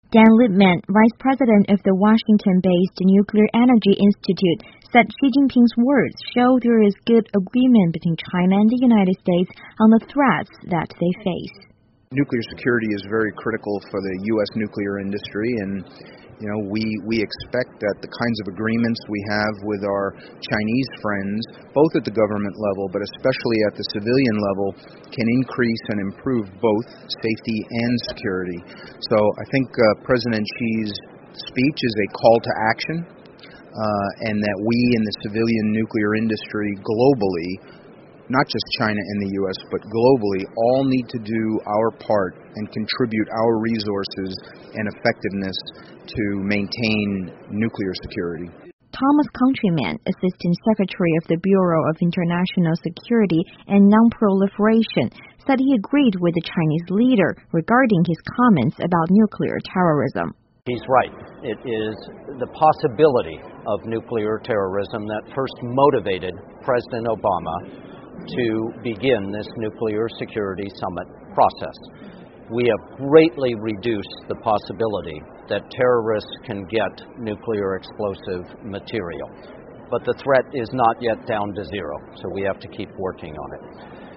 Dan Lippman, vice president of the Washington-based Nuclear Energy Institute, said Xi Jinping's words show there is good agreement between China and the United States on the threats that they face. Nuclear security is very critical for the U.S. nuclear industry, and we expect that the kinds of agreements we have with our Chinese friends, both at the government level but especially at the civilian level, can increase and improve both safety and security. So I think President Xi's speech is a call to action, and that we in the civilian nuclear industry globally, not just China and the U.S., but globally, all need to do our part and contribute our resources and effectiveness to maintain nuclear security. Thomas Countryman, Assistant Secretary of the Bureau of International Security and Non-Proliferation, said he agreed with the Chinese leader regarding his comments about nuclear terrorism. He's right. It is the possibility of nuclear terrorism that first motivated President Obama to begin this nuclear security summit process. We have greatly reduced the possibility that terrorists can get nuclear explosive material. But the threat is not yet down to zero, so we have to keep working on it.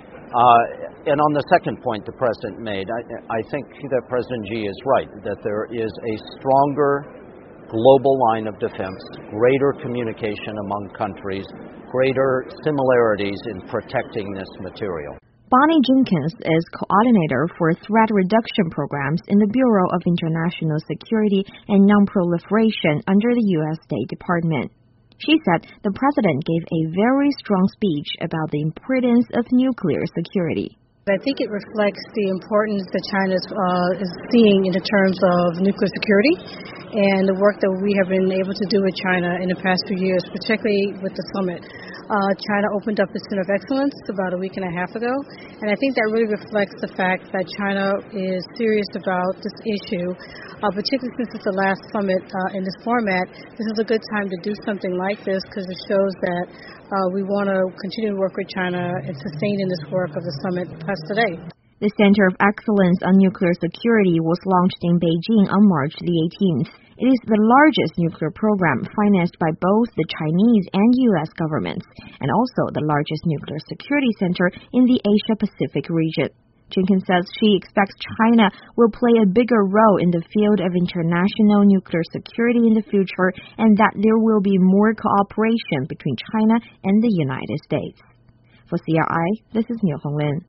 And on the second point the President made, I think that President Xi is right, that there is a stronger global line of defense, greater communication among countries, greater similarities in protecting this material. Bonnie Jenkins is coordinator for threat reduction programs in the Bureau of International Security and Non-Proliferation under the U.S. State Department. She said the president gave a very strong speech about the importance of nuclear security. I think it reflects the importance that China is seeing in terms of nuclear security and the work that we have been able to do with China in the past few years, particularly with the summit. China opened up its Center of Excellence about a week and a half ago, and I think that really reflects the fact that China is serious about this issue, particularly since it's the last summit in this format. This is a good time to do something like this because it shows that we want to continue to work with China and sustain in this work of the summit past today. The Center of Excellence on Nuclear Security was launched in Beijing on March the 18th. It is the largest nuclear program financed by both the Chinese and U.S. governments, and also the largest nuclear security center in the Asia-Pacific region. Jenkins says she expects China will play a bigger role in the field of international nuclear security in the future, and that there will be more cooperation between China and the United States. For CRI, this is Niu Honglin.